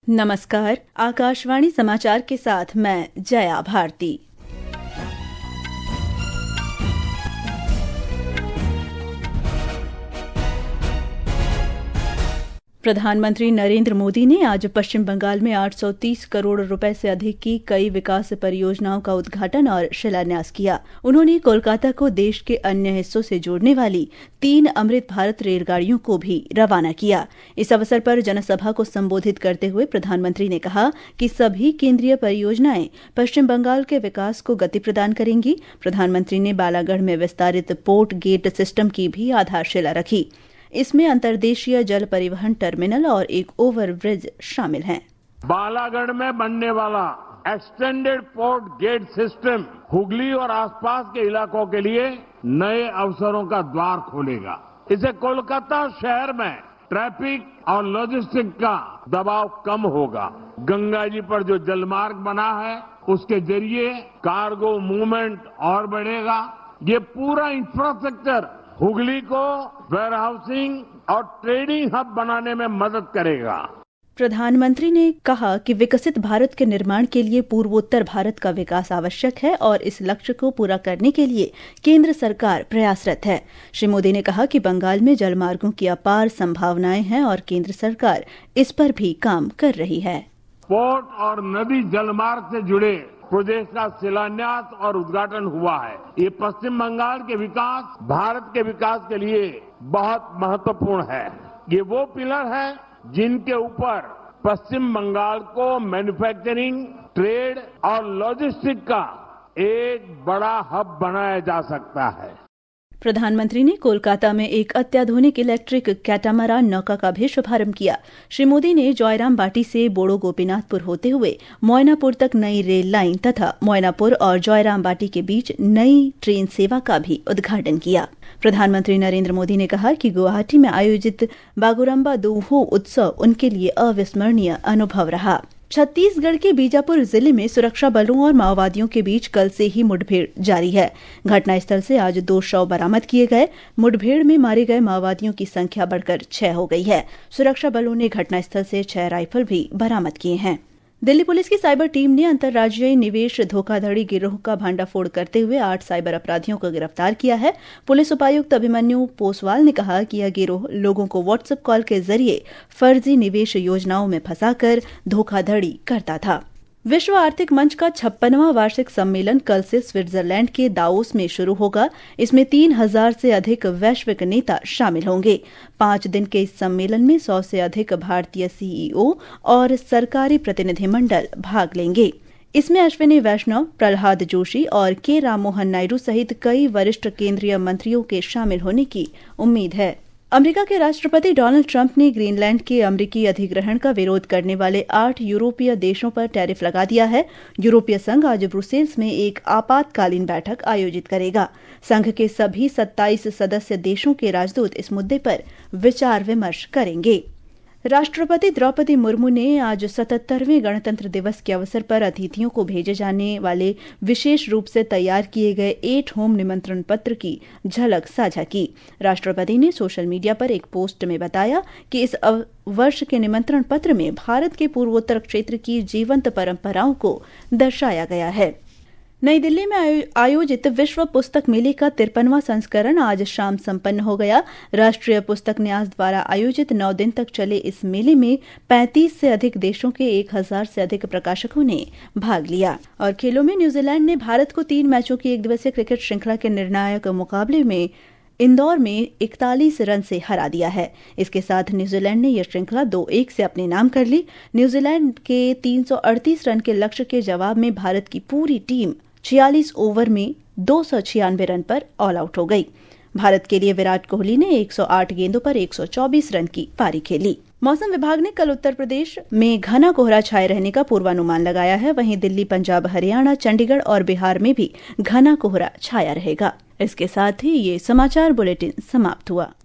नमस्कार, आकाशवाणी समाचार के साथ मैं जया भारती। प्रधानमंत्री नरेंद्र मोदी ने आज पश्चिम बंगाल में 830 करोड़ रुपए से अधिक की कई विकास परियोजनाओं का उद्घाटन और शिलान्यास किया। उन्होंने कोलकाता को देश के अन्य हिस्सों से जोड़ने वाली 3 अमृत भारत रेलगाड़ियों को भी रवाना किया। इस अवसर पर जनसभा को संबोधित करते हुए प्रधानमंत्री ने कहा कि सभी केंद्रीय परियोजनाएं पश्चिम बंगाल के विकास को गति प्रदान करेंगी। प्रधानमंत्री ने बालागढ़ में विस्तारित पोर्ट गेट सिस्टम की भी आधारशिला रखी। इसमें अंतर्देशीय जल परिवहन टर्मिनल और एक ओवरब्रिज शामिल हैं। बालागढ़ में बनने वाला extended port gate system Hooghly और आसपास के इलाकों के लिए नए अवसरों का द्वार खोलेगा। इससे कोलकाता शहर में ट्रैफिक और लॉजिस्टिक का दबाव कम होगा। गंगा जी पर जो जलमार्ग बना है उसके जरिए कार्गो मूवमेंट और बढ़ेगा। ये पूरा इंफ्रास्ट्रक्चर हुगली को वेयरहाउसिंग और ट्रेडिंग हब बनाने में मदद करेगा। प्रधानमंत्री ने कहा कि विकसित भारत के निर्माण के लिए पूर्वोत्तर भारत का विकास आवश्यक है और इस लक्ष्य को पूरा करने के लिए केंद्र सरकार प्रयासरत है। श्री मोदी ने कहा कि बंगाल में जलमार्गों की अपार संभावनाएं हैं और केंद्र सरकार इस पर भी काम कर रही है। पोर्ट और नदी जलमार्ग से जुड़े प्रोजेक्ट का शिलान्यास और उद्घाटन हुआ है। ये पश्चिम बंगाल के विकास, भारत के विकास के लिए बहुत महत्वपूर्ण है। ये वो पिलर है जिनके ऊपर पश्चिम बंगाल को मैन्युफैक्चरिंग, ट्रेड और लॉजिस्टिक का एक बड़ा हब बनाया जा सकता है। प्रधानमंत्री ने कोलकाता में एक अत्याधुनिक इलेक्ट्रिक कैटामरान नौका का भी शुभारंभ किया। श्री मोदी ने जयराम बाटी से बोड़ो गोपीनाथपुर होते हुए मोयनापुर तक नई रेल लाइन तथा मोयनापुर और जयराम बाटी के बीच नई ट्रेन सेवा का भी उद्घाटन किया। प्रधानमंत्री नरेंद्र मोदी ने कहा कि गुवाहाटी में आयोजित बागुरम्बा दोहू उत्सव उनके लिए अविस्मरणीय अनुभव रहा। छत्तीसगढ़ के बीजापुर जिले में सुरक्षा बलों और माओवादियों के बीच कल से ही मुठभेड़ जारी है। घटनास्थल से आज 2 शव बरामद किए गए। मुठभेड़ में मारे गए माओवादियों की संख्या बढ़कर 6 हो गई है। सुरक्षा बलों ने घटनास्थल से 6 राइफल भी बरामद किए हैं। दिल्ली पुलिस की साइबर टीम ने अंतर्राज्यीय निवेश धोखाधड़ी गिरोह का भांडाफोड़ करते हुए 8 साइबर अपराधियों को गिरफ्तार किया है। पुलिस उपायुक्त अभिमन्यु पोसवाल ने कहा कि यह गिरोह लोगों को व्हाट्सएप कॉल के जरिए फर्जी निवेश योजनाओं में फंसाकर धोखाधड़ी करता था। विश्व आर्थिक मंच का 56वां वार्षिक सम्मेलन कल से स्विट्जरलैंड के दावोस में शुरू होगा। इसमें 3000 से अधिक वैश्विक नेता शामिल होंगे। 5 दिन के इस सम्मेलन में 100 से अधिक भारतीय सीईओ और सरकारी प्रतिनिधिमंडल भाग लेंगे। इसमें अश्विनी वैष्णव, प्रहलाद जोशी और के राममोहन नायडू सहित कई वरिष्ठ केंद्रीय मंत्रियों के शामिल होने की उम्मीद है। अमेरिका के राष्ट्रपति डोनाल्ड ट्रंप ने ग्रीनलैंड के अमेरिकी अधिग्रहण का विरोध करने वाले 8 यूरोपीय देशों पर टैरिफ लगा दिया है। यूरोपीय संघ आज ब्रुसेल्स में एक आपातकालीन बैठक आयोजित करेगा। संघ के सभी 27 सदस्य देशों के राजदूत इस मुद्दे पर विचार विमर्श करेंगे। राष्ट्रपति द्रौपदी मुर्मू ने आज 77वें गणतंत्र दिवस के अवसर पर अतिथियों को भेजे जाने वाले विशेष रूप से तैयार किए गए 8 होम निमंत्रण पत्र की झलक साझा की। राष्ट्रपति ने सोशल मीडिया पर एक पोस्ट में बताया कि इस वर्ष के निमंत्रण पत्र में भारत के पूर्वोत्तर क्षेत्र की जीवंत परंपराओं को दर्शाया गया है। नई दिल्ली में आयोजित विश्व पुस्तक मेले का 53वां संस्करण आज शाम संपन्न हो गया। राष्ट्रीय पुस्तक न्यास द्वारा आयोजित 9 दिन तक चले इस मेले में 35 से अधिक देशों के 1000 से अधिक प्रकाशकों ने भाग लिया। और खेलों में न्यूजीलैंड ने भारत को 3 मैचों की एकदिवसीय क्रिकेट श्रृंखला के निर्णायक मुकाबले में इंदौर में 41 रन से हरा दिया है। इसके साथ न्यूजीलैंड ने यह श्रृंखला 2-1 से अपने नाम कर ली। न्यूजीलैंड के 338 रन के लक्ष्य के जवाब में भारत की पूरी टीम 46 ओवर में 296 रन पर ऑल आउट हो गई। भारत के लिए विराट कोहली ने 108 गेंदों पर 124 रन की पारी खेली। मौसम विभाग ने कल उत्तर प्रदेश में घना कोहरा छाए रहने का पूर्वानुमान लगाया है। वहीं दिल्ली, पंजाब, हरियाणा, चंडीगढ़ और बिहार में भी घना कोहरा छाया रहेगा। इसके साथ ही ये समाचार बुलेटिन समाप्त हुआ।